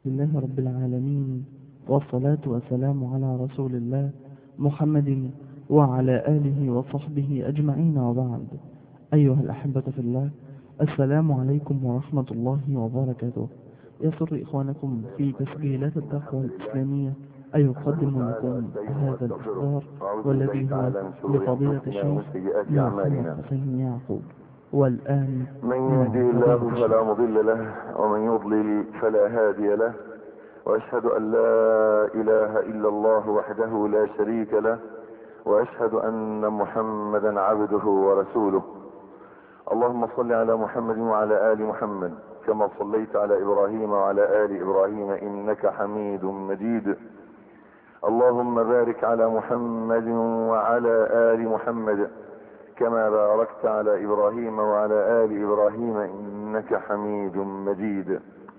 لله رب العالمين، والصلاة والسلام على رسول الله محمد وعلى آله وصحبه أجمعين، وبعد. أيها الأحبة في الله، السلام عليكم ورحمة الله وبركاته. يسر إخوانكم في تسجيلات التقوى الإسلامية أن يقدم لكم هذا الإصدار، والذي هو لفضيلة الشيخ محمد حسين يعقوب. والآن من يهدي الله فلا مضل له، ومن يضلل فلا هادي له، واشهد ان لا اله الا الله وحده لا شريك له، واشهد ان محمدا عبده ورسوله. اللهم صل على محمد وعلى ال محمد كما صليت على ابراهيم وعلى ال ابراهيم انك حميد مجيد. اللهم بارك على محمد وعلى ال محمد كما باركت على ابراهيم وعلى ال ابراهيم انك حميد مجيد.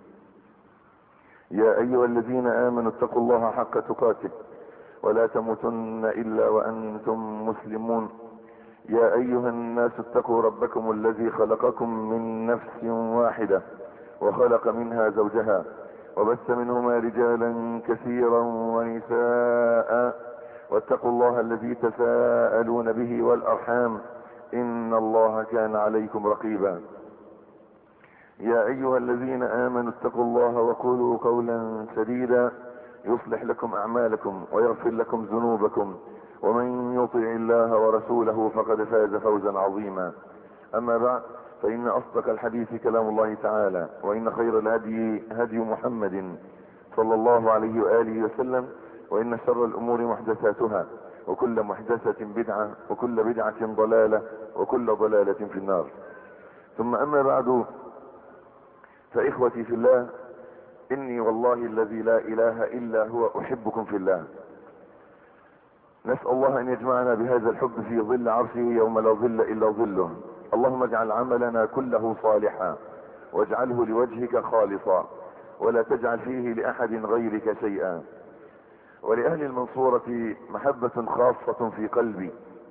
يا ايها الذين امنوا اتقوا الله حق تقاته ولا تموتن الا وانتم مسلمون. يا ايها الناس اتقوا ربكم الذي خلقكم من نفس واحدة وخلق منها زوجها وبث منهما رجالا كثيرا ونساء، واتقوا الله الذي تساءلون به والارحام ان الله كان عليكم رقيبا. يا ايها الذين امنوا اتقوا الله وقولوا قولا سديدا يصلح لكم اعمالكم ويغفر لكم ذنوبكم، ومن يطع الله ورسوله فقد فاز فوزا عظيما. اما بعد، فان اصدق الحديث كلام الله تعالى، وان خير الهدي هدي محمد صلى الله عليه واله وسلم، وان شر الامور محدثاتها، وكل محدثة بدعة، وكل بدعة ضلالة، وكل ضلالة في النار. ثم اما بعد، فاخوتي في الله، اني والله الذي لا اله الا هو احبكم في الله. نسأل الله ان يجمعنا بهذا الحب في ظل عرشه يوم لا ظل الا ظله. اللهم اجعل عملنا كله صالحا، واجعله لوجهك خالصا، ولا تجعل فيه لاحد غيرك شيئا. ولأهل المنصورة محبة خاصة في قلبي،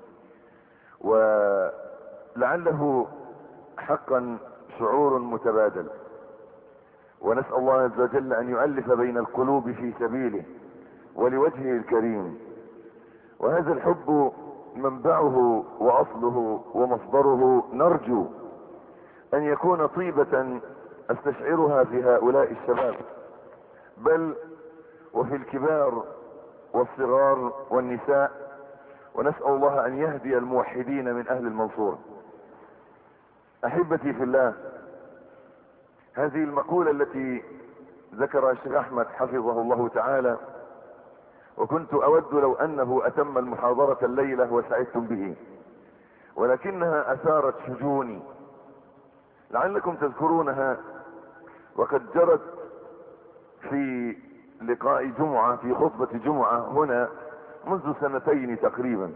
ولعله حقا شعور متبادل، ونسأل الله عز وجل أن يؤلف بين القلوب في سبيله ولوجهه الكريم. وهذا الحب منبعه وأصله ومصدره نرجو أن يكون طيبة أستشعرها في هؤلاء الشباب، بل وفي الكبار والصغار والنساء، ونسأل الله أن يهدي الموحدين من أهل المنصورة. أحبتي في الله، هذه المقولة التي ذكرها الشيخ أحمد حفظه الله تعالى، وكنت أود لو أنه أتم المحاضرة الليلة وسعدتم به، ولكنها أثارت شجوني، لعلكم تذكرونها، وقد جرت في لقاء جمعة، في خطبة جمعة هنا منذ سنتين تقريبا،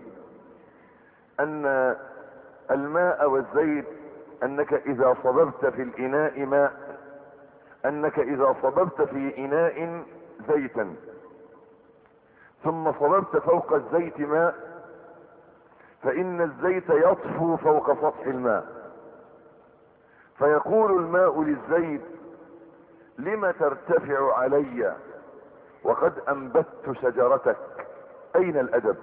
أن الماء والزيت، أنك إذا صببت في الإناء ماء، أنك إذا صببت في إناء زيتا ثم صببت فوق الزيت ماء، فإن الزيت يطفو فوق سطح الماء، فيقول الماء للزيت: لم ترتفع علي وقد أنبت شجرتك، أين الأدب؟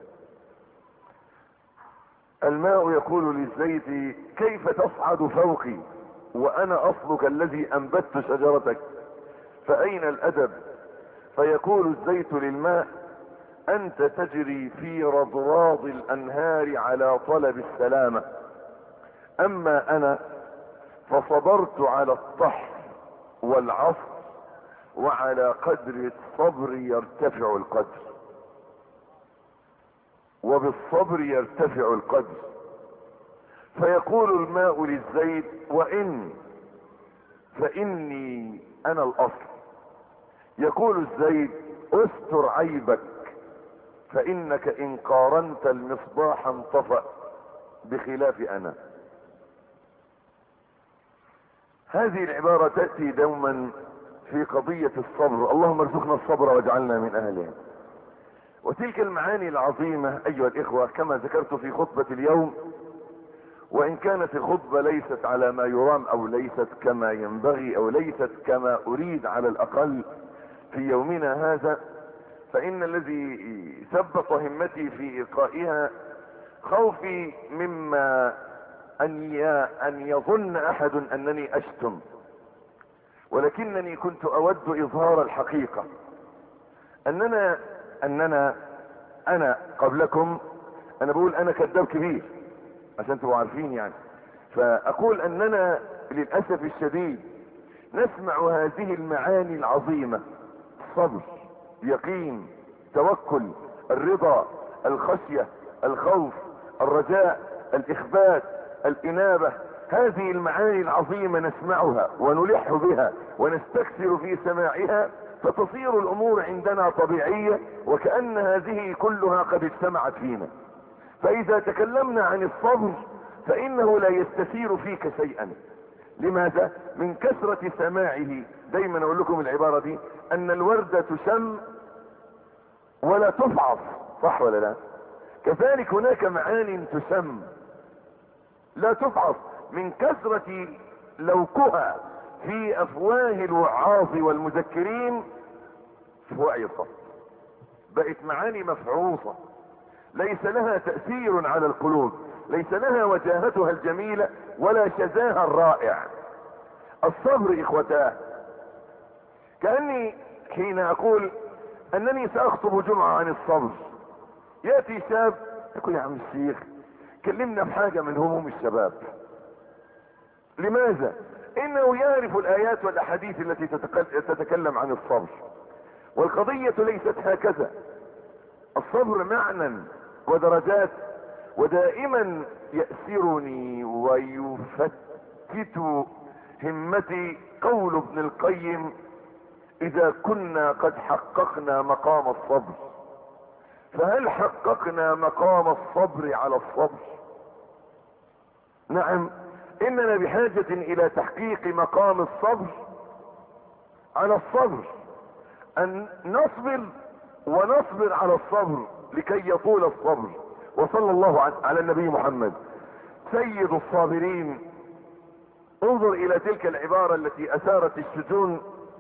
الماء يقول للزيت: كيف تصعد فوقي وأنا أصلك الذي أنبت شجرتك، فأين الأدب؟ فيقول الزيت للماء: أنت تجري في رضراض الأنهار على طلب السلامة، أما أنا فصبرت على الطحن والعصر، وعلى قدر الصبر يرتفع القدر، وبالصبر يرتفع القدر. فيقول الماء للزيت: فإني أنا الأصل. يقول الزيت: استر عيبك، فإنك إن قارنت المصباح انطفأ، بخلاف أنا. هذه العبارة تأتي دوما في قضية الصبر، اللهم ارزقنا الصبر واجعلنا من أهله. وتلك المعاني العظيمة أيها الإخوة كما ذكرت في خطبة اليوم، وان كانت الخطبة ليست على ما يرام او ليست كما ينبغي او ليست كما اريد على الاقل في يومنا هذا، فان الذي ثبت همتي في القائها خوفي مما ان يظن احد انني اشتم، ولكنني كنت اود اظهار الحقيقة انا قبلكم، انا بقول انا كذاب كبير عشان تبقوا عارفين يعني. فاقول اننا للاسف الشديد نسمع هذه المعاني العظيمة: الصبر، اليقين، التوكل، الرضا، الخشية، الخوف، الرجاء، الاخبات، الانابة. هذه المعاني العظيمة نسمعها ونلح بها ونستكثر في سماعها، فتصير الامور عندنا طبيعية وكأن هذه كلها قد اجتمعت فينا. فاذا تكلمنا عن الصبر فانه لا يستثير فيك شيئا. لماذا؟ من كثرة سماعه. دايما اقول لكم العبارة دي، ان الوردة تشم ولا تفعص، صح ولا لا؟ كذلك هناك معان تشم لا تفعص، من كثرة لوكها في افواه الوعاظ والمذكرين في وعي الصبر بقت معاني مفعوصة ليس لها تأثير على القلوب، ليس لها وجاهتها الجميلة ولا شذاها الرائع. الصبر اخوتاه، كأني حين اقول انني ساخطب جمعة عن الصبر، يأتي شاب يقول: يا عم الشيخ كلمنا بحاجة من هموم الشباب. لماذا؟ انه يعرف الايات والاحاديث التي تتكلم عن الصبر، والقضية ليست هكذا. الصبر معنى ودرجات. ودائما يأسرني ويفتت همتي قول ابن القيم: اذا كنا قد حققنا مقام الصبر فهل حققنا مقام الصبر على الصبر؟ نعم، اننا بحاجة الى تحقيق مقام الصبر على الصبر، ان نصبر ونصبر على الصبر لكي يطول الصبر. وصلى الله على النبي محمد سيد الصابرين. انظر الى تلك العبارة التي اثارت الشجون: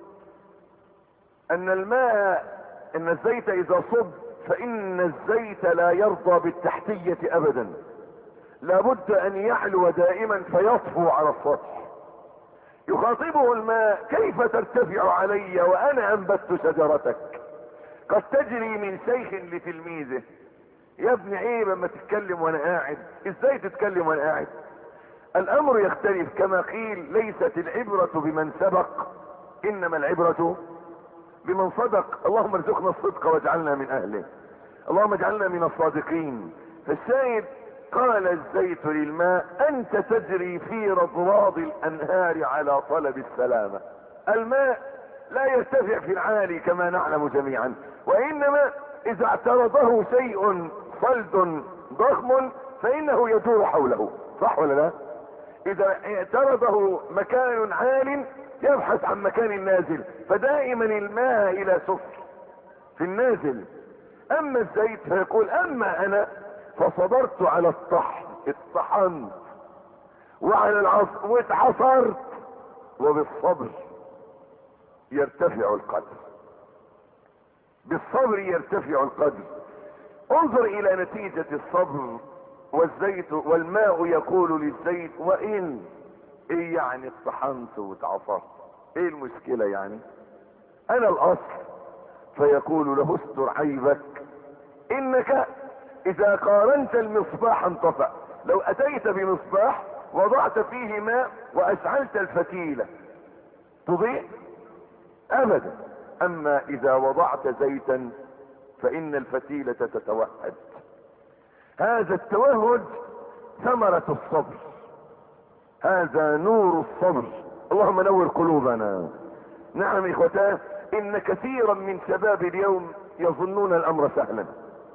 ان الزيت اذا صب فان الزيت لا يرضى بالتحتية ابدا، لابد ان يعلو دائما فيطفو على السطح. يخاطبه الماء: كيف ترتفع علي وانا انبت شجرتك؟ قد تجري من شيخ لتلميذه. يا ابن عيب اما تتكلم وانا قاعد، ازاي تتكلم وانا قاعد؟ الامر يختلف. كما قيل: ليست العبرة بمن سبق انما العبرة بمن صدق. اللهم ارزقنا الصدق واجعلنا من اهله، اللهم اجعلنا من الصادقين. فالشاهد: قال الزيت للماء: انت تجري في رضراض الانهار على طلب السلامة. الماء لا يرتفع في العالي كما نعلم جميعا، وانما اذا اعترضه شيء صلد ضخم فانه يدور حوله، صح ولا لا؟ اذا اعترضه مكان عال يبحث عن مكان نازل، فدائما الماء الى سفل في النازل. اما الزيت فيقول: اما انا فصبرت على الطحن، اتطحنت، وعلى العصر واتعصرت، وبالصبر يرتفع القدر، بالصبر يرتفع القدر. انظر الى نتيجة الصبر. والزيت والماء يقول للزيت: وان ايه يعني اتطحنت واتعصرت؟ ايه المشكلة يعني؟ انا الاصل. فيقول له: استر عيبك، انك اذا قارنت المصباح انطفأ. لو اتيت بمصباح وضعت فيه ماء واشعلت الفتيلة تضيء ابدا، اما اذا وضعت زيتا فان الفتيلة تتوهج. هذا التوهج ثمرة الصبر، هذا نور الصبر. اللهم نور قلوبنا. نعم اخوتاه، ان كثيرا من شباب اليوم يظنون الامر سهلا،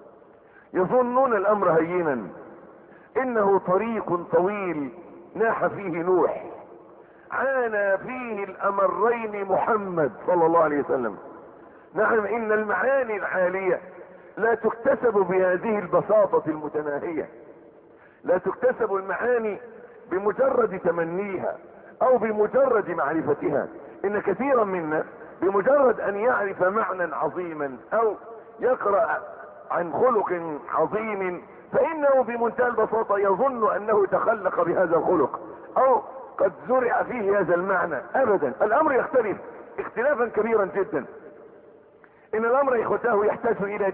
يظنون الامر هينا. انه طريق طويل ناح فيه نوح، عانى فيه الامرين محمد صلى الله عليه وسلم. نعم، ان المعاني العالية لا تكتسب بهذه البساطة المتناهية، لا تكتسب المعاني بمجرد تمنيها او بمجرد معرفتها. ان كثيرا منا بمجرد ان يعرف معنى عظيما او يقرأ عن خلق عظيم فانه بمنتهى البساطة يظن انه تخلق بهذا الخلق او قد زرع فيه هذا المعنى. ابدا، الامر يختلف اختلافا كبيرا جدا. ان الامر يا اخوتاه يحتاج الى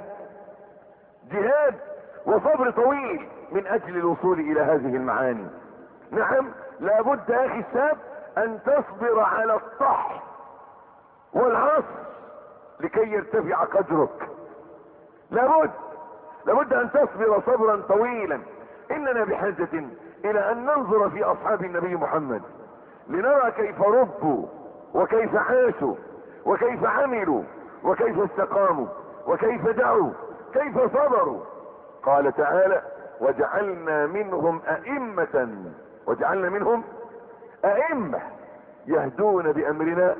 جهاد وصبر طويل من اجل الوصول الى هذه المعاني. نعم، لابد يا اخي الشاب ان تصبر على الطح والعصر لكي يرتفع قدرك. لابد ان تصبر صبرا طويلا. اننا بحاجة الى ان ننظر في اصحاب النبي محمد لنرى كيف ربوا وكيف عاشوا وكيف عملوا وكيف استقاموا وكيف دعوا كيف صبروا. قال تعالى: وجعلنا منهم أئمة يهدون بأمرنا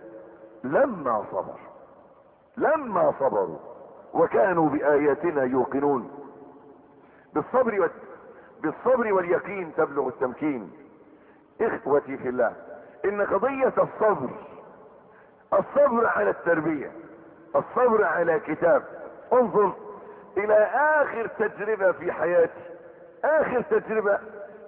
لما صبروا وكانوا بآياتنا يوقنون. بالصبر واليقين تبلغ التمكين. اخوتي في الله، ان قضية الصبر على التربية، الصبر على كتاب. انظر الى اخر تجربة في حياتي، اخر تجربة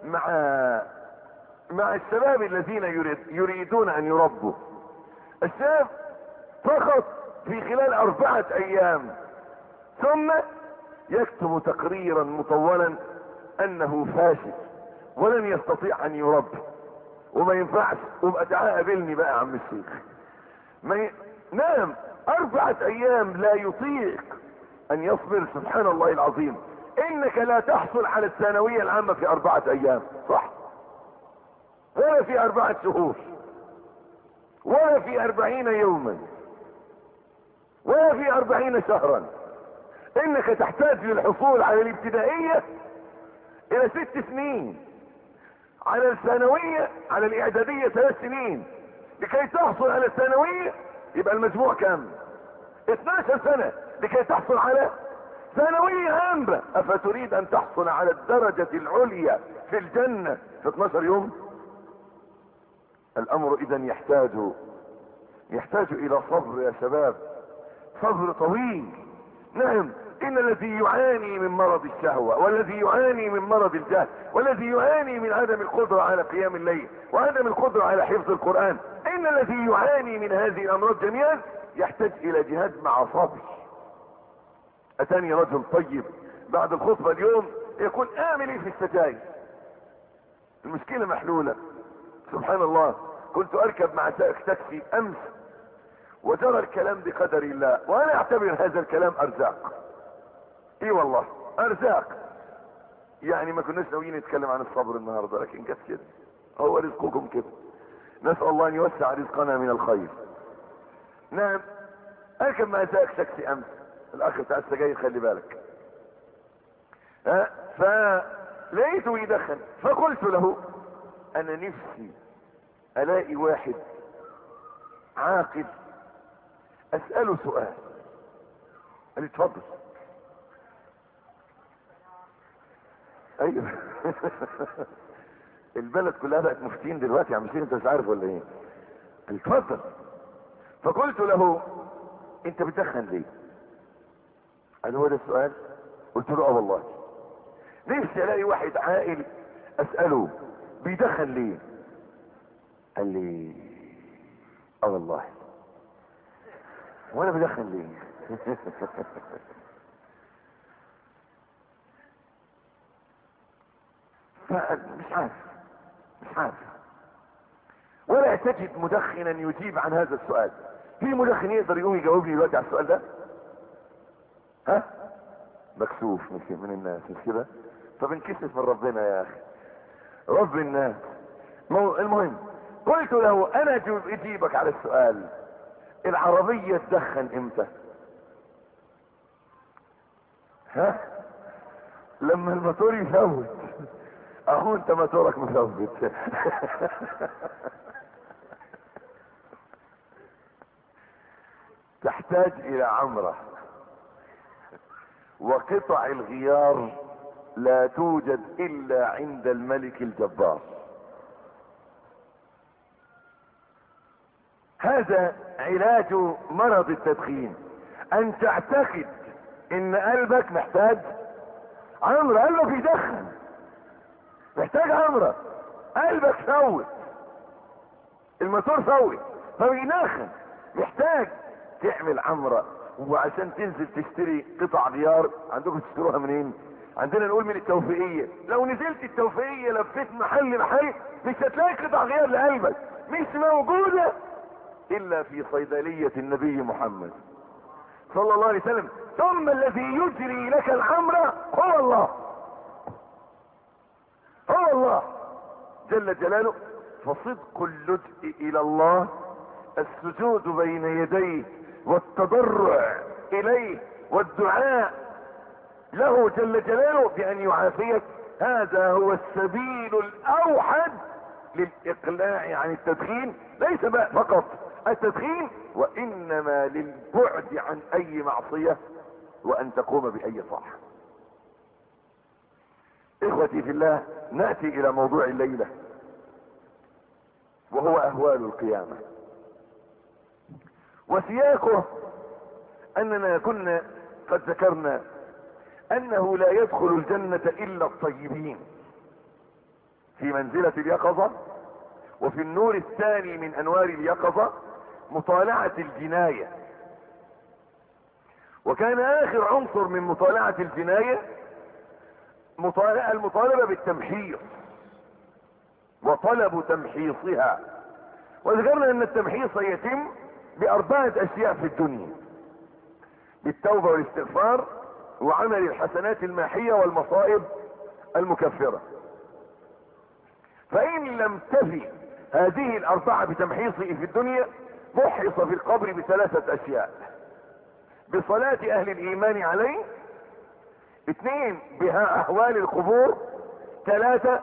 مع الشباب الذين يريدون ان يربوا. الشاب فقط في خلال 4 ايام ثم يكتب تقريرا مطولا انه فاشل ولن يستطيع ان يربي وما ينفعش، وابقى تعال قابلني بقى يا عم الشيخ. نعم، 4 ايام لا يطيق ان يصبر. سبحان الله العظيم، انك لا تحصل على الثانوية العامة في 4 ايام، صح؟ ولا في 4 شهور ولا في 40 يوما ولا في 40 شهرا. انك تحتاج للحصول على الابتدائية الى 6 سنين، على الثانوية على الاعدادية 3 سنين، لكي تحصل على الثانوية يبقى المجموع كام؟ 12 سنة لكي تحصل على ثانوية عامة. افتريد ان تحصل على الدرجة العليا في الجنة في 12 يوم؟ الامر اذا يحتاج الى صبر يا شباب، صبر طويل. نعم، ان الذي يعاني من مرض الشهوة والذي يعاني من مرض الجهل والذي يعاني من عدم القدرة على قيام الليل وعدم القدرة على حفظ القرآن، ان الذي يعاني من هذه الامراض جميعا يحتاج الى جهاد مع صبر. اتاني رجل طيب بعد الخطبة اليوم يقول: اعمل ايه في السجاير؟ المشكلة محلولة. سبحان الله، كنت اركب مع سائق تاكسي امس وجرى الكلام بقدر الله، وانا اعتبر هذا الكلام ارزاق. اي والله ارزاق. يعني ما كناش ناويين نتكلم عن الصبر النهارده، لكن جت كده، هو رزقكم كده. نسأل الله ان يوسع رزقنا من الخير. نعم، اركب مع سائق تاكسي امس، الاخ بتاع السجاير خلي بالك، فلقيته يدخن، فقلت له: انا نفسي الاقي واحد عاقل اسأله سؤال. قال لي: اتفضل. ايوه البلد كلها بقت مفتين دلوقتي يا عم سيدي، انت مش عارف ولا ايه؟ قال لي: اتفضل. فقلت له: انت بتدخن ليه؟ قال: هو ده السؤال؟ قلت له: اه والله نفسي الاقي واحد عاقل اسأله بيدخن ليه. قال لي: اه والله وانا بدخن ليه؟ مش عارف ولا تجد مدخنا يجيب عن هذا السؤال. في مدخن يقدر يقوم يجاوبني دلوقتي على السؤال ده؟ ها؟ مكسوف من الناس، مش كده؟ طب انكسف من ربنا يا اخي، رب الناس. المهم قلت له: انا اجيبك على السؤال، العربية تدخن امتى؟ ها؟ لما الموتور يفوت. اهو انت موتورك مفوت. تحتاج الى عمرة وقطع الغيار لا توجد الا عند الملك الجبار. هذا علاج مرض التدخين، ان تعتقد ان قلبك محتاج عمرة. قلبك يدخن، محتاج عمرة. قلبك فوت، الموتور فوت فبيدخن، محتاج تعمل عمرة. وعشان تنزل تشتري قطع غيار، عندكم تشتروها منين؟ عندنا نقول من التوفيقية. لو نزلت التوفيقية لفيت محل مش هتلاقي قطع غيار لقلبك، مش موجودة الا في صيدلية النبي محمد صلى الله عليه وسلم. ثم الذي يجري لك العمرة هو الله، هو الله جل جلاله. فصدق اللجء الى الله، السجود بين يديه والتضرع اليه والدعاء له جل جلاله بان يعافيك، هذا هو السبيل الاوحد للاقلاع عن التدخين. ليس بقى فقط التدخين، وانما للبعد عن اي معصية وان تقوم باي طاعة. اخوتي في الله، نأتي الى موضوع الليلة وهو اهوال القيامة. وسياقه اننا كنا قد ذكرنا انه لا يدخل الجنة الا الطيبين في منزلة اليقظة. وفي النور الثاني من انوار اليقظة مطالعة الجناية. وكان اخر عنصر من مطالعة الجناية المطالبة بالتمحيص وطلب تمحيصها. وذكرنا ان التمحيص يتم باربعة اشياء في الدنيا: بالتوبة والاستغفار، وعمل الحسنات الماحية، والمصائب المكفرة. فان لم تفي هذه الاربعة بتمحيصه في الدنيا، محص في القبر بثلاثة اشياء: بصلاة اهل الايمان عليه، 2 بها اهوال القبور، 3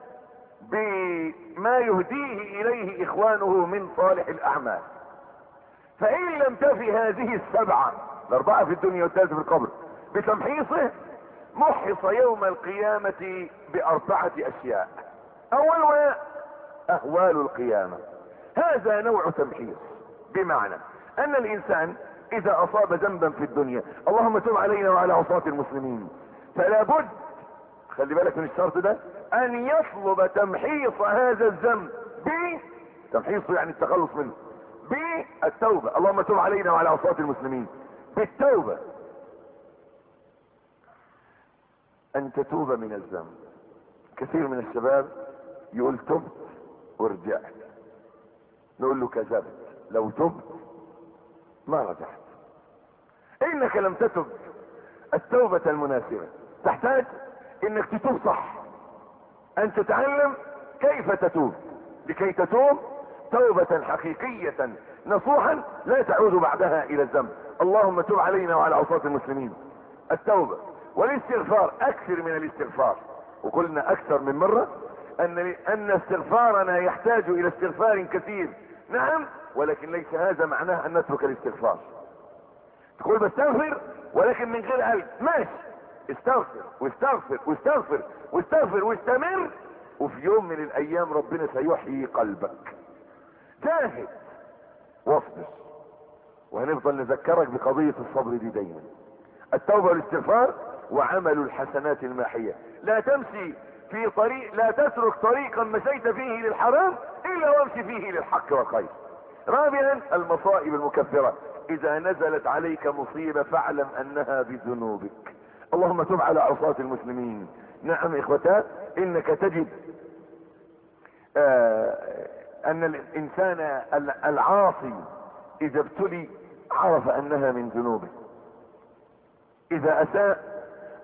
بما يهديه اليه اخوانه من صالح الاعمال. فان لم تفي هذه السبعة، الاربعة في الدنيا والثالثة في القبر، بتمحيصه، محص يوم القيامة باربعة اشياء. اولها اهوال القيامة. هذا نوع تمحيص، بمعنى ان الانسان اذا اصاب ذنبا في الدنيا، اللهم تب علينا وعلى عصاة المسلمين، فلا بد، خلي بالك من الشرط ده، ان يطلب تمحيص هذا الذنب تمحيصه يعني التخلص منه بالتوبة. اللهم تب علينا وعلى عصاة المسلمين، بالتوبة، ان تتوب من الذنب. كثير من الشباب يقول تبت ورجعت، نقول له كذبت، لو تبت ما رجعت. انك لم تتب التوبة المناسبة. تحتاج انك تتوب صح، ان تتعلم كيف تتوب، لكي تتوب توبة حقيقية نصوحا لا تعود بعدها الى الذنب. اللهم تب علينا وعلى عصاة المسلمين. التوبة والاستغفار، اكثر من الاستغفار. وقلنا اكثر من مرة ان استغفارنا يحتاج الى استغفار كثير، نعم، ولكن ليس هذا معناه ان نترك الاستغفار. تقول بستغفر ولكن من غير قلب، ماشي، استغفر واستغفر واستغفر واستغفر واستمر، وفي يوم من الايام ربنا سيحيي قلبك. جاهد واصبر، وهنفضل نذكرك بقضية الصبر دي دايما. التوبة والاستغفار وعمل الحسنات الماحية. لا تمشي في طريق، لا تترك طريقا مشيت فيه للحرام الا وامشي فيه للحق والخير. رابعا المصائب المكفرة. اذا نزلت عليك مصيبة فاعلم انها بذنوبك. اللهم تب على عصاة المسلمين. نعم اخوتان، انك تجد ان الانسان العاصي اذا ابتلي عرف انها من ذنوبه. اذا اساء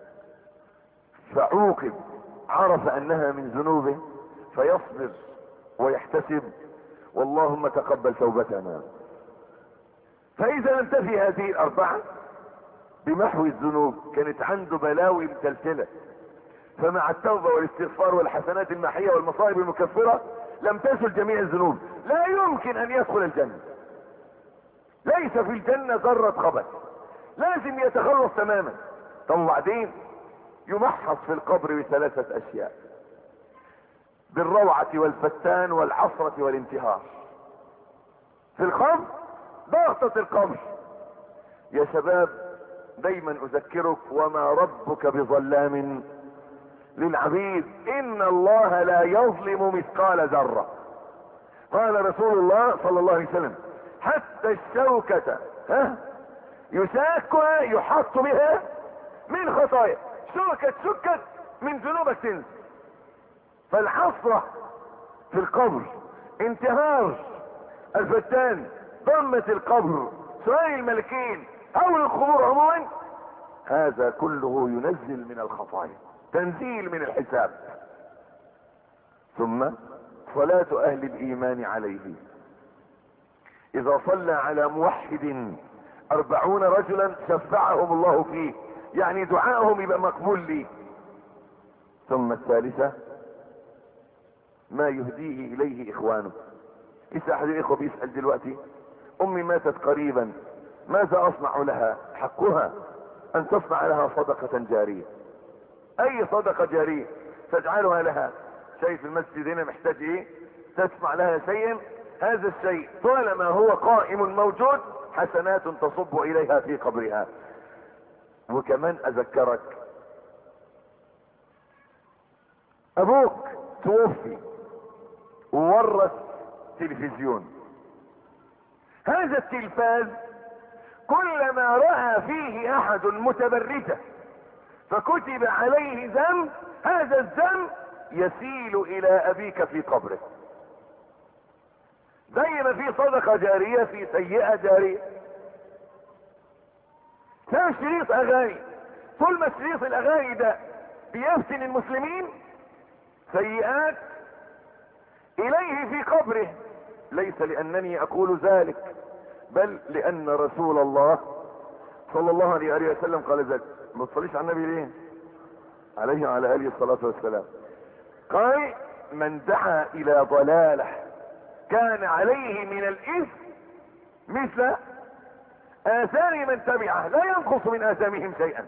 فعوقب عرف انها من ذنوبه، فيصبر ويحتسب، واللهم تقبل توبتنا. فاذا لم تفي هذه الاربعة بمحو الذنوب، كانت عنده بلاوي متلتلة، فمع التوبة والاستغفار والحسنات الماحية والمصائب المكفرة لم تزل جميع الذنوب. لا يمكن ان يدخل الجنة، ليس في الجنة ذرة خبث، لازم يتخلص تماما. طب وبعدين يمحص في القبر بثلاثة اشياء: بالروعة والفتان والعصرة والانتهار. في القبر ضغطة القبر. يا شباب دايما اذكرك: وما ربك بظلام للعبيد، ان الله لا يظلم مثقال ذرة. قال رسول الله صلى الله عليه وسلم: حتى الشوكة يشاكها يحط بها من خطايا. شوكة شكت من ذنوبك تنزل. فالحسرة في القبر، انتهار الفتان، ضمة القبر، سؤال الملكين، هول القبور عموما، هذا كله ينزل من الخطايا، تنزيل من الحساب. ثم صلاة اهل الايمان عليه. اذا صلى على موحد 40 رجلا شفعهم الله فيه، يعني دعائهم يبقى مقبول ليه. ثم الثالثة ما يهديه اليه اخوانه. لسه احد الاخوة بيسأل دلوقتي: امي ماتت قريبا، ماذا اصنع لها؟ حقها ان تصنع لها صدقة جارية. اي صدقة جارية تجعلها لها. شايف المسجد هنا محتاج ايه؟ تسمع لها شيء، هذا الشيء طالما هو قائم موجود حسنات تصب اليها في قبرها. وكمان اذكرك: ابوك توفي وورث تلفزيون. هذا التلفاز كلما رأى فيه احد متبرجة فكتب عليه ذنب، هذا الذنب يسيل الى ابيك في قبره. زي ما في صدقة جارية في سيئة جارية. ده شريط اغاني، طول ما شريط الاغاني ده بيفتن المسلمين سيئات اليه في قبره. ليس لانني اقول ذلك، بل لان رسول الله صلى الله عليه وسلم قال ذلك. ما تصليش على النبي ليه؟ عليه وعلى اله الصلاة والسلام. قال: من دعا الى ضلالة كان عليه من الاثم مثل اثار من تبعه لا ينقص من اثامهم شيئا.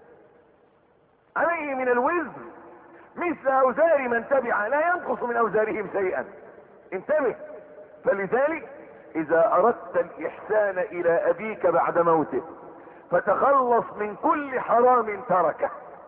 عليه من الوزر مثل اوزار من تبعه لا ينقص من اوزارهم شيئا. انتبه. فلذلك اذا اردت الاحسان الى ابيك بعد موته فتخلص من كل حرام تركه.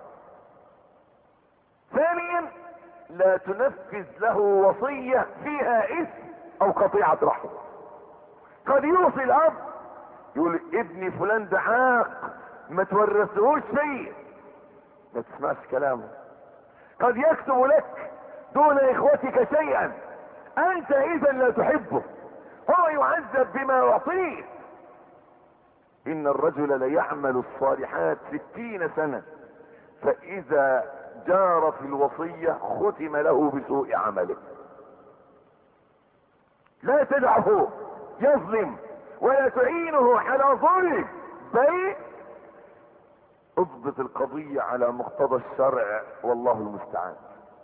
ثانيا لا تنفذ له وصية فيها اثم او قطيعة رحم. قد يوصي الاب يقول: ابني فلان ده عاق ما تورثهوش شيء، ما تسمعش كلامه. قد يكتب لك دون اخوتك شيئا، انت اذا لا تحبه، هو يعذب بما يعطيه. ان الرجل ليعمل الصالحات 60 سنة فاذا جار في الوصية ختم له بسوء عمله. لا تدعه يظلم ولا تعينه على ظلم، بل اضبط القضية على مقتضى الشرع، والله المستعان.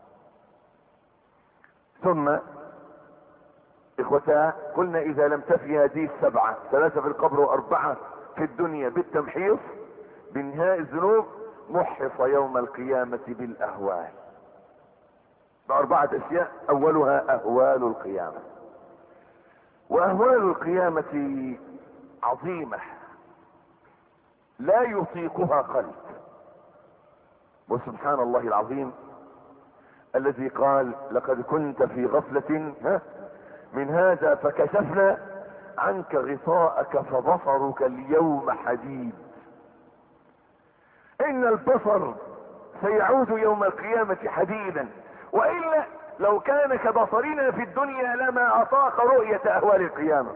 ثم اخوتاه قلنا: اذا لم تفي هذه السبعة، 3 في القبر و4 في الدنيا بالتمحيص بانهاء الذنوب، محص يوم القيامة بالاهوال. ب4 اشياء، اولها اهوال القيامة. واهوال القيامة عظيمة لا يطيقها قلب. وسبحان الله العظيم الذي قال: لقد كنت في غفلة من هذا فكشفنا عنك غطاءك فبصرك اليوم حديد. ان البصر سيعود يوم القيامة حديدا، وإلا لو كان كبصرنا في الدنيا لما اطاق رؤية اهوال القيامة.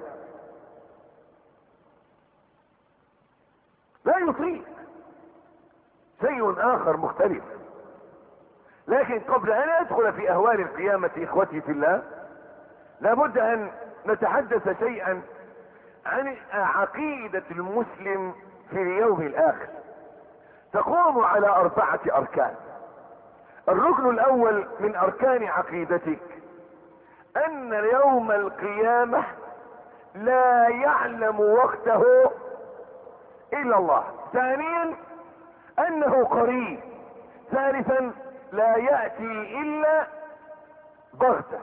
لا يطيق شيء اخر مختلف. لكن قبل ان ادخل في اهوال القيامة اخوتي في الله، لابد ان نتحدث شيئا عن عقيدة المسلم في اليوم الاخر. تقوم على 4 اركان. الركن الاول من اركان عقيدتك ان يوم القيامة لا يعلم وقته الا الله. ثانيا انه قريب ثالثا لا يأتي الا بغتة.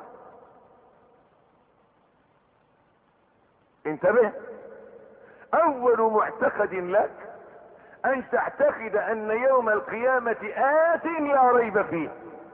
انتبه، اول معتقد لك ان تعتقد ان يوم القيامة آت لا ريب فيه،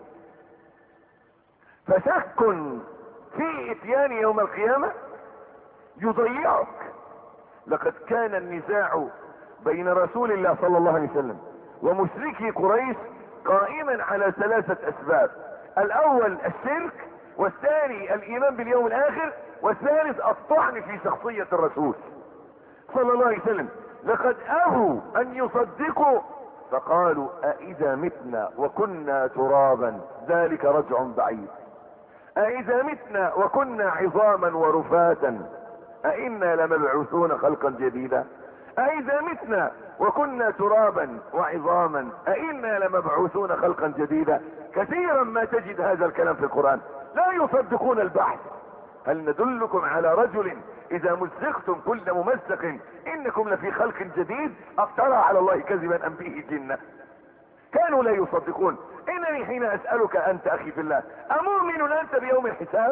فشك في اتيان يوم القيامة يضيعك. لقد كان النزاع بين رسول الله صلى الله عليه وسلم ومشركي قريش قائما على ثلاثة اسباب: الاول الشرك، والثاني الايمان باليوم الاخر، والثالث الطعن في شخصية الرسول صلى الله عليه وسلم. لقد ابوا ان يصدقوا فقالوا: أإذا متنا وكنا ترابا ذلك رجع بعيد، أإذا متنا وكنا عظاما ورفاتا أإنا لمبعوثون خلقا جديدا، أإذا متنا وكنا ترابا وعظاما أإنا لمبعوثون خلقا جديدا. كثيرا ما تجد هذا الكلام في القرآن، لا يصدقون البحث. هل ندلكم على رجل اذا مزقتم كل ممزق انكم لفي خلق جديد افترى على الله كذبا ام به جنة؟ كانوا لا يصدقون. انني حين اسألك انت اخي في الله، امؤمن انت بيوم الحساب؟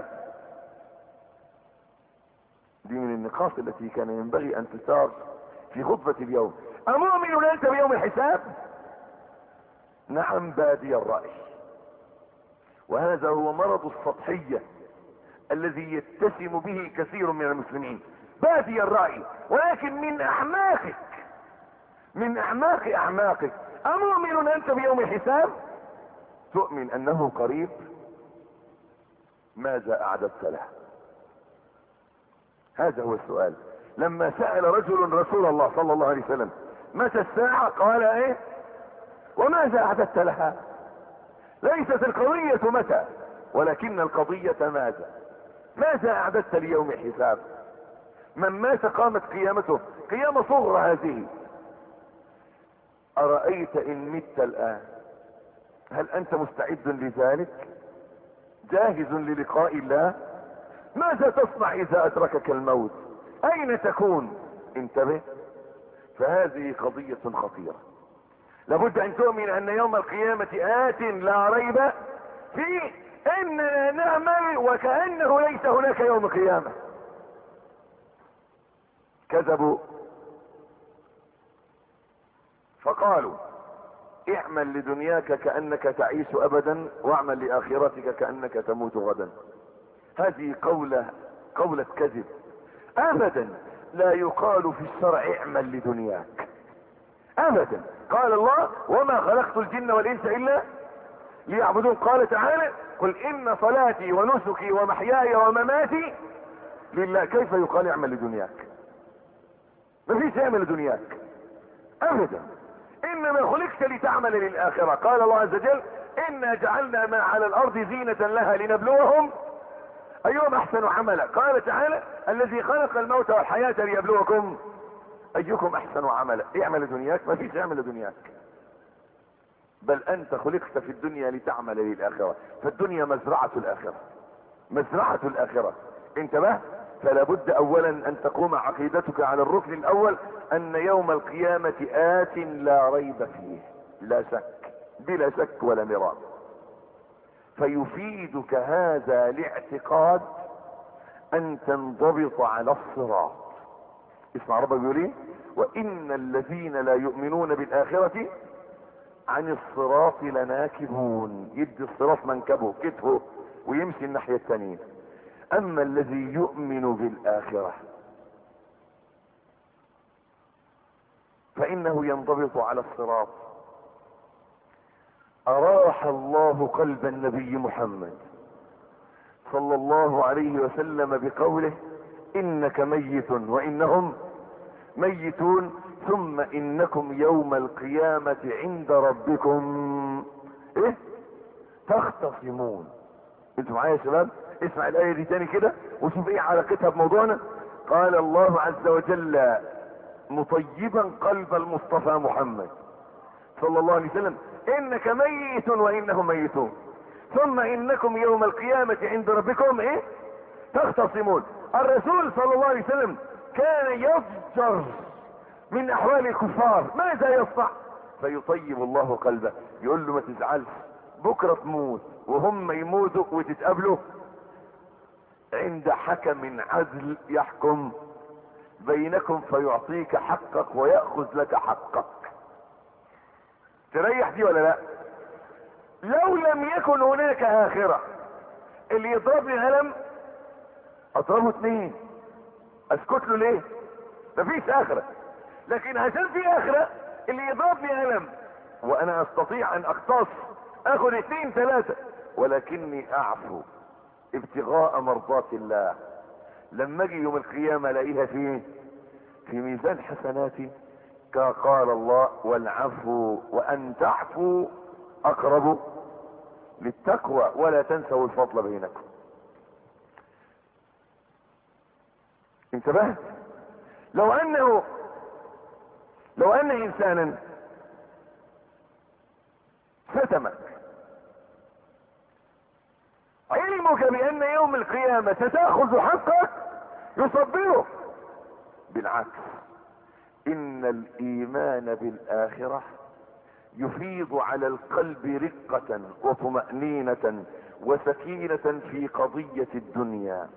دي من النقاط التي كان ينبغي ان تثار في خطبة اليوم. امؤمن انت بيوم الحساب؟ نعم، بادي الرأي. وهذا هو مرض السطحية الذي يتسم به كثير من المسلمين، بادي الرأي. ولكن من اعماقك، من اعماق اعماقك، امؤمن انت بيوم الحساب؟ تؤمن انه قريب؟ ماذا اعددت له؟ هذا هو السؤال. لما سأل رجل رسول الله صلى الله عليه وسلم متى الساعة قال ايه؟ وماذا اعددت لها؟ ليست القضية متى، ولكن القضية ماذا. ماذا اعددت ليوم الحساب؟ من مات قامت قيامته، قيامة صغرى هذه. أرأيت إن مت الآن هل أنت مستعد لذلك؟ جاهز للقاء الله؟ ماذا تصنع إذا أدركك الموت؟ أين تكون؟ انتبه، فهذه قضية خطيرة. لابد أن تؤمن أن يوم القيامة آت لا ريب فيه، إننا نعمل وكأنه ليس هناك يوم قيامة. كذبوا فقالوا: اعمل لدنياك كأنك تعيش أبدا، واعمل لآخرتك كأنك تموت غدا. هذه قولة كذب. أبدا لا يقال في الشرع اعمل لدنياك أبدا. قال الله: وما خلقت الجن والإنس إلا ليعبدون. قال تعالى: قل إن صلاتي ونسكي ومحياي ومماتي لله. كيف يقال اعمل لدنياك؟ ما فيش اعمل لدنياك أبدا، إنما خلقت لتعمل للآخرة. قال الله عز وجل: إنا جعلنا ما على الأرض زينة لها لنبلوهم أيهم أحسن عملا. قال تعالى: الذي خلق الموت والحياة ليبلوكم أيكم أحسن عملا. اعمل لدنياك؟ ما فيش اعمل لدنياك، بل أنت خلقت في الدنيا لتعمل للآخرة. فالدنيا مزرعة الآخرة، مزرعة الآخرة. انتبه، فلا بد أولا أن تقوم عقيدتك على الركن الأول، أن يوم القيامة آت لا ريب فيه، لا شك، بلا شك ولا مرام. فيفيدك هذا الاعتقاد أن تنضبط على الصراط. اسمع ربك بيقول ايه: وإن الذين لا يؤمنون بالآخرة عن الصراط لناكبون. يدي الصراط منكبه كتفه ويمشي الناحية التانية. أما الذي يؤمن بالآخرة فإنه ينضبط على الصراط. أراح الله قلب النبي محمد صلى الله عليه وسلم بقوله: إنك ميت وإنهم ميتون ثم إنكم يوم القيامة عند ربكم إيه؟ تختصمون. انتوا معايا يا شباب؟ اسمع الآية دي تاني كده وشوف ايه علاقتها بموضوعنا. قال الله عز وجل مطيبا قلب المصطفى محمد صلى الله عليه وسلم: إنك ميت وإنهم ميتون ثم إنكم يوم القيامة عند ربكم ايه؟ تختصمون. الرسول صلى الله عليه وسلم كان يفجر من احوال الكفار. ماذا يصنع؟ فيطيب الله قلبه، يقول له ما تزعلش، بكرة تموت وهم يموتوا وتتقابلوا عند حكم عدل يحكم بينكم فيعطيك حقك ويأخذ لك حقك. تريح دي ولا لا؟ لو لم يكن هناك آخرة، اللي يضربني قلم اضربه 2، اسكت له ليه؟ مفيش آخرة. لكن عشان في آخرة، اللي يضربني قلم وانا استطيع ان اقتص اخذ 2 3، ولكني اعفو ابتغاء مرضات الله. لما اجي يوم القيامة الاقيها في ميزان حسناتي، قال الله والعفو وان تعفو اقرب للتقوى ولا تنسوا الفضل بينكم. انتبهت؟ لو ان انسانا شتمك، علمك بان يوم القيامة ستأخذ حقك يصبره. بالعكس، ان الايمان بالاخرة يفيض على القلب رقة وطمأنينة وسكينة في قضية الدنيا.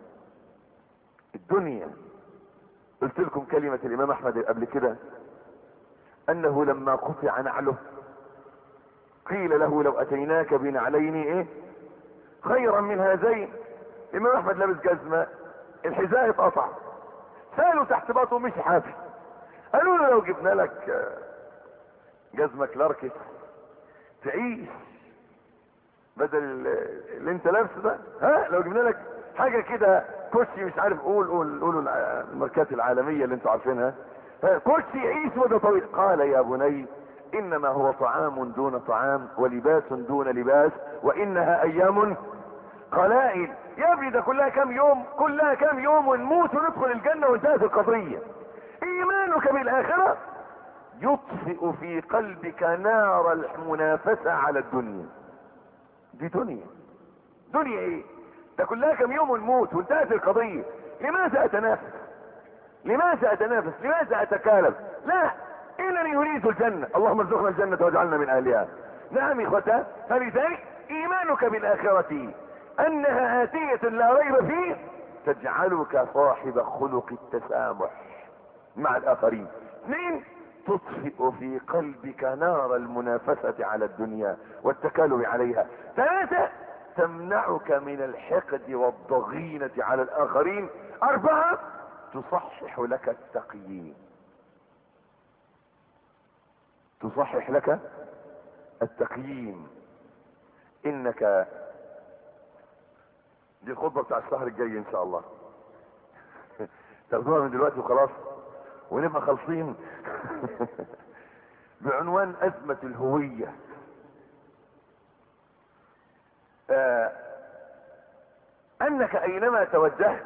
قلت لكم كلمة الامام احمد قبل كده، انه لما قطع نعله قيل له لو اتيناك بنعلين خيرا من هذين. الامام احمد لابس جزمة، الحذاء اتقطع، سالوا تحت باطه مش حافي، قالوا له لو جبنا لك جزمة كلاركس تعيش بدل اللي انت لابسه ده، لو جبنا لك حاجة كده كوتشي مش عارف، قولوا الماركات العالمية اللي انتوا عارفينها، كوتشي يعيش مدة طويل. قال يا بني انما هو طعام دون طعام ولباس دون لباس وانها ايام قلائل. يا ابني ده كلها كام يوم ونموت وندخل الجنة وانتهت القضية. ايمانك بالاخرة يطفئ في قلبك نار المنافسة على الدنيا. دي دنيا ايه؟ ده كلها كام يوم ونموت وانتهت القضية. لماذا اتنافس؟ لماذا اتكالب؟ لا، انني اريد الجنة، اللهم ارزقنا الجنة واجعلنا من اهلها. نعم اخوتها، فلذلك ايمانك بالاخرة انها اتية لا ريب فيه تجعلك صاحب خلق التسامح مع الاخرين. 2، تطفئ في قلبك نار المنافسة على الدنيا والتكالب عليها. 3، تمنعك من الحقد والضغينة على الاخرين. 4، تصحح لك التقييم. انك، دي الخطبة بتاع الشهر الجاي ان شاء الله تاخدوها من دلوقتي وخلاص ونبقى خالصين بعنوان ازمة الهوية. انك اينما توجهت.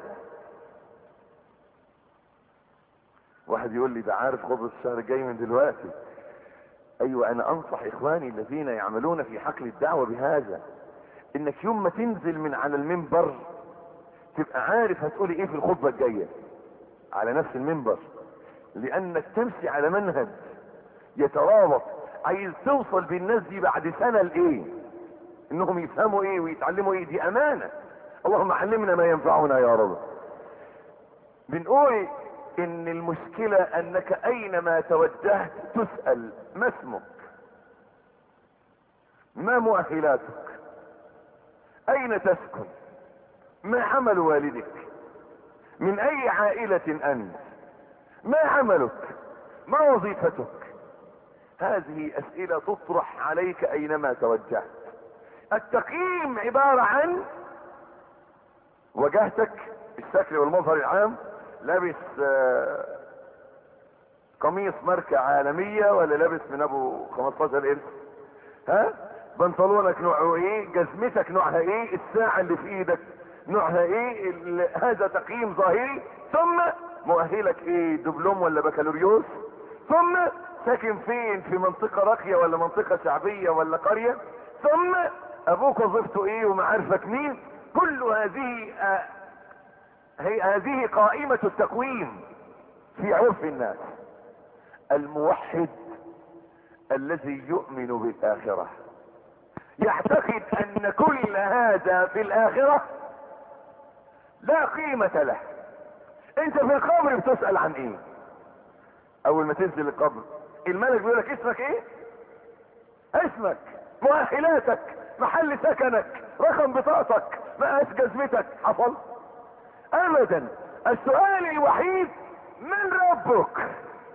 واحد يقول لي ده عارف خطبة الشهر الجاي من دلوقتي. ايوه، انا انصح اخواني الذين يعملون في حقل الدعوة بهذا، انك يوم ما تنزل من على المنبر تبقى عارف هتقولي ايه في الخطبة الجاية على نفس المنبر، لانك تمشي على منهج يترابط. عايز توصل بالناس دي بعد سنة لايه؟ انهم يفهموا ايه ويتعلموا ايه. دي امانة. اللهم علمنا ما ينفعنا يا رب. بنقول ان المشكلة انك اينما توجهت تسأل ما اسمك، ما مؤهلاتك، اين تسكن، ما عمل والدك، من اي عائلة انت، ما عملك، ما وظيفتك. هذه اسئلة تطرح عليك اينما توجهت. التقييم عبارة عن وجهتك، الشكل والمظهر العام، لابس قميص ماركة عالمية ولا لابس من ابو 15 قرش، بنطلونك نوعه ايه، جزمتك نوعها ايه، الساعة اللي في ايدك نوعها ايه. هذا تقييم ظاهري. ثم مؤهلك ايه، دبلوم ولا بكالوريوس. ثم ساكن فين، في منطقة راقية ولا منطقة شعبية ولا قرية. ثم ابوك وظيفته ايه ومعارفك مين. كل هذه قائمة التقويم في عرف الناس. الموحد الذي يؤمن بالآخرة يعتقد ان كل هذا في الآخرة لا قيمة له. انت في القبر بتسأل عن ايه؟ اول ما تنزل القبر الملك بيقول لك اسمك ايه؟ اسمك، مؤهلاتك، محل سكنك، رقم بطاقتك، مقاس جزمتك. حصل؟ ابدا. السؤال الوحيد من ربك؟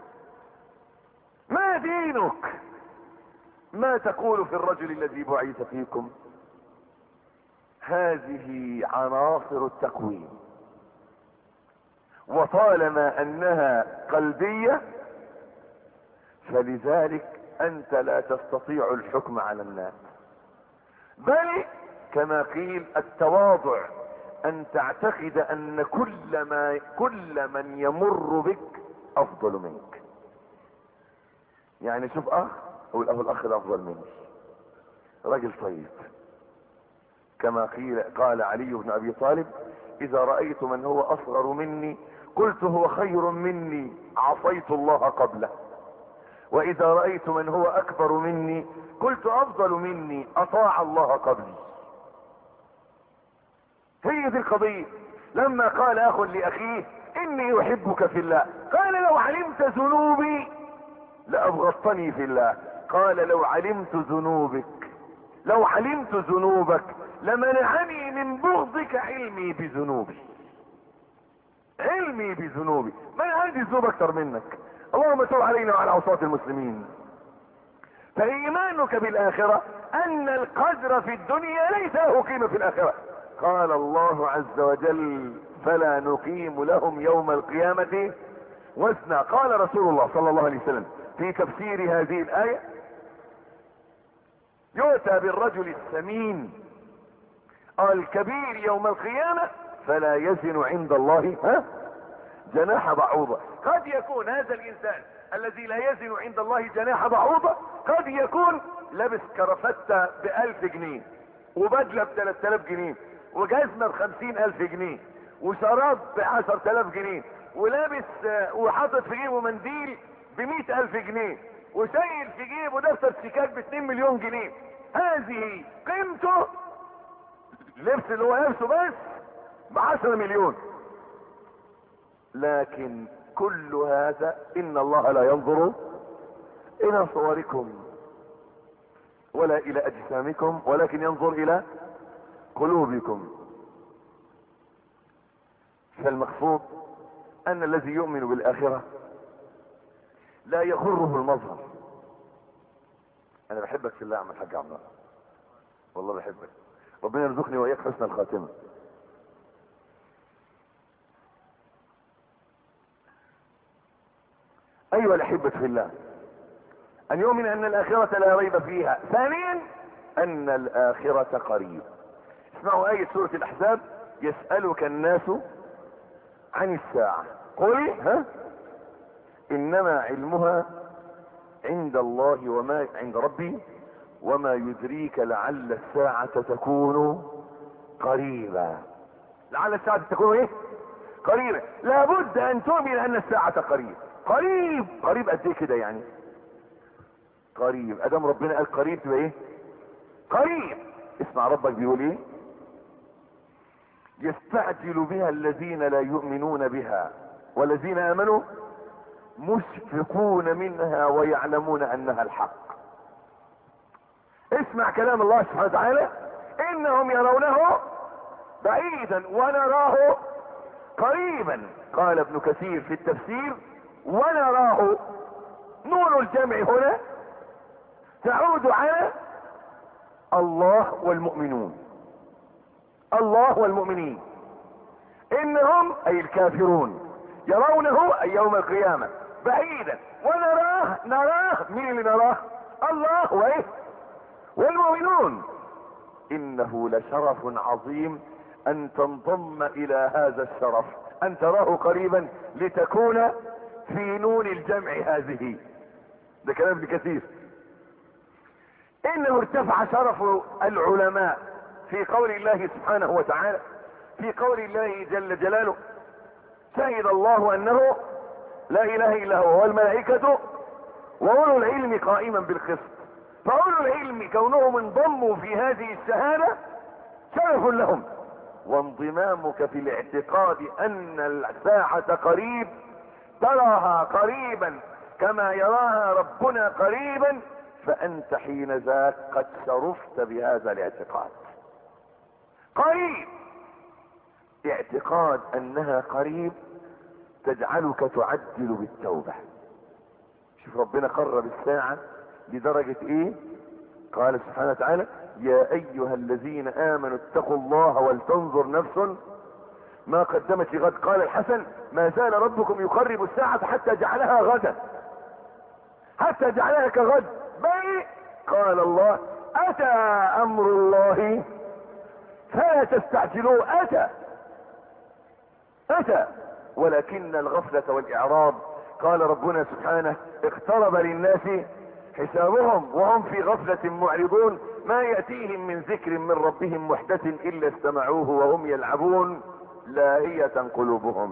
ما دينك؟ ما تقول في الرجل الذي بعث فيكم؟ هذه عناصر التقويم، وطالما انها قلبية فلذلك انت لا تستطيع الحكم على الناس، بل كما قيل التواضع ان تعتقد ان كل من يمر بك افضل منك. يعني شوف اخ اقول الاخ ده افضل مني، راجل طيب. كما قال علي بن ابي طالب اذا رأيت من هو اصغر مني قلت هو خير مني عصيت الله قبله، واذا رأيت من هو اكبر مني قلت افضل مني اطاع الله قبلي. هي دي القضية. لما قال اخ لاخيه اني احبك في الله قال لو علمت ذنوبي لابغضتني في الله، قال لو علمت ذنوبك لمنعني من بغضك علمي بذنوبي. ما انا عندي ذنوب اكتر منك. اللهم صل علينا وعلى عصاة المسلمين. فايمانك بالاخرة ان القدر في الدنيا ليس له قيمة في الاخرة. قال الله عز وجل فلا نقيم لهم يوم القيامة وزنا. قال رسول الله صلى الله عليه وسلم في تفسير هذه الآية يؤتى بالرجل السمين الكبير يوم القيامة فلا يزن عند الله جناح بعوضة. قد يكون هذا الانسان الذي لا يزن عند الله جناح بعوضة قد يكون لابس كرافتة ب1000 جنيه وبدلة ب3000 جنيه وجزمة ب50,000 جنيه وشراب ب10,000 جنيه ولابس وحاطط في جيبه منديل ب100,000 جنيه وشايل في جيبه دفتر شيكات ب2 مليون جنيه. هذه قيمته اللبس اللي هو لابسه بس ب10 مليون. لكن كل هذا ان الله لا ينظر الى صوركم ولا الى اجسامكم ولكن ينظر الى قلوبكم. فالمقصود ان الذي يؤمن بالاخرة لا يغره المظهر. انا بحبك في الله يا عم الحاج عبد الله، والله بحبك، ربنا يرزقني واياك حسن الخاتمة. ايها الاحبة في الله، ان يؤمن ان الاخرة لا ريب فيها. ثانيا ان الاخرة قريب. اسمعوا آية سورة الاحزاب يسألك الناس عن الساعة قل انما علمها عند الله وما عند ربي وما يدريك لعل الساعة تكون قريبا. لعل الساعة تكون قريبا. لابد ان تؤمن ان الساعة قريب. قريب قد ايه كده يعني؟ قريب ادام ربنا قال قريب تبقى قريب. اسمع ربك بيقول ايه؟ يستعجل بها الذين لا يؤمنون بها والذين امنوا مشفقون منها ويعلمون انها الحق. اسمع كلام الله سبحانه وتعالى انهم يرونه بعيدا ونراه قريبا. قال ابن كثير في التفسير ونراه نون الجمع هنا تعود على الله والمؤمنون. الله والمؤمنين انهم اي الكافرون يرونه اي يوم القيامة بعيدا نراه مين اللي نراه؟ الله والمؤمنون. انه لشرف عظيم ان تنضم الى هذا الشرف ان تراه قريبا لتكون في نون الجمع هذه. ده كلام ابن كثير. انه ارتفع شرف العلماء في قول الله سبحانه وتعالى في قول الله جل جلاله شهد الله انه لا اله الا هو والملائكة وأولو العلم قائما بالقسط. فأولو العلم كونهم انضموا في هذه الشهادة شرف لهم، وانضمامك في الاعتقاد أن الساعة قريب، تراها قريبا كما يراها ربنا قريبا، فأنت حين ذاك قد شرفت بهذا الاعتقاد. قريب، اعتقاد أنها قريب تجعلك تعجل بالتوبة. شوف ربنا قرب الساعة لدرجة ايه؟ قال سبحانه وتعالى: يا ايها الذين امنوا اتقوا الله ولتنظر نفس ما قدمت لغد. قال الحسن: ما زال ربكم يقرب الساعة حتى جعلها غدا، حتى جعلها كغد. بل قال الله: اتى امر الله فلا تستعجلوه. اتى ولكن الغفلة والاعراض. قال ربنا سبحانه: اقترب للناس حسابهم وهم في غفلة معرضون، ما يأتيهم من ذكر من ربهم محدث إلا استمعوه وهم يلعبون لاهية قلوبهم.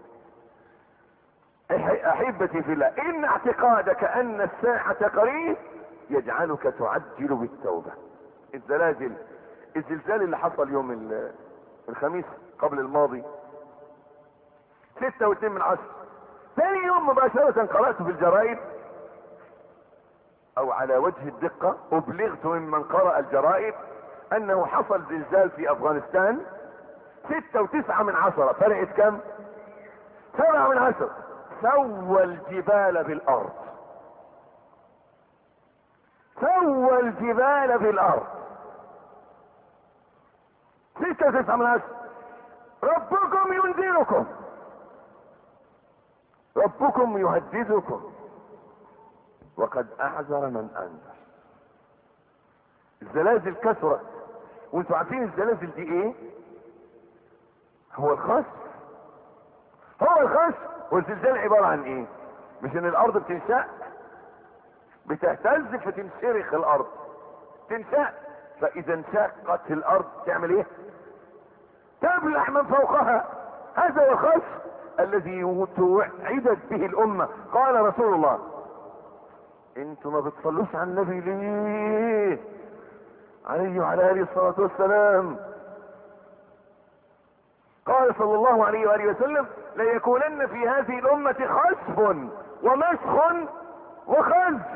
أحبتي في الله، إن اعتقادك أن الساعة قريب يجعلك تعجل بالتوبة. الزلزال اللي حصل يوم الخميس قبل الماضي 6.2، ثاني يوم مباشرة قرأت في الجرائد، او على وجه الدقة ابلغت ممن قرأ الجرائد انه حصل زلزال في افغانستان 6.9، فرقت كم؟ 7. سوى الجبال بالارض، سوى الجبال بالارض. 6.9. ربكم ينذركم، ربكم يهددكم، وقد احذر من انذر. الزلازل كثرت، وانتوا عارفين الزلازل دي ايه؟ هو الخسف. والزلزال عبارة عن ايه؟ مش ان الارض بتنشق، بتهتز فتنشرخ الارض، تنشق، فاذا انشقت الارض تعمل ايه؟ تبلع من فوقها. هذا هو الخسف الذي توعدت به الامة. قال رسول الله: انتوا ما بتصلوش على النبي ليه؟ عليه وعلى اله الصلاة والسلام. قال صلى الله عليه وآله وسلم: ليكونن في هذه الأمة خسف ومسخ وخزف.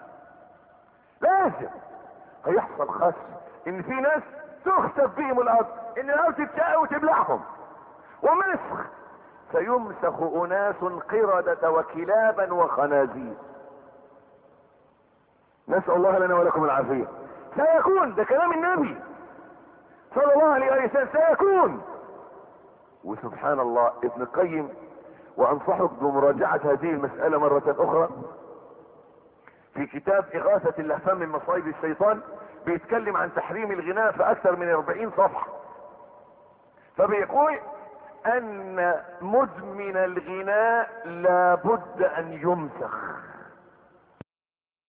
لازم هيحصل خسف، ان في ناس تخسف بهم الارض، ان الارض تتشق وتبلعهم. ومسخ، سيمسخ اناس قردة وكلابا وخنازير. نسأل الله لنا ولكم العافية. سيكون، ده كلام النبي صلى الله عليه وسلم، سيكون. وسبحان الله، ابن القيم، وانصحك بمراجعة هذه المسألة مرة اخرى، في كتاب اغاثة اللهفان من مصائب الشيطان، بيتكلم عن تحريم الغناء في اكثر من 40 صفحة. فبيقول ان مدمن الغناء لابد ان يمسخ.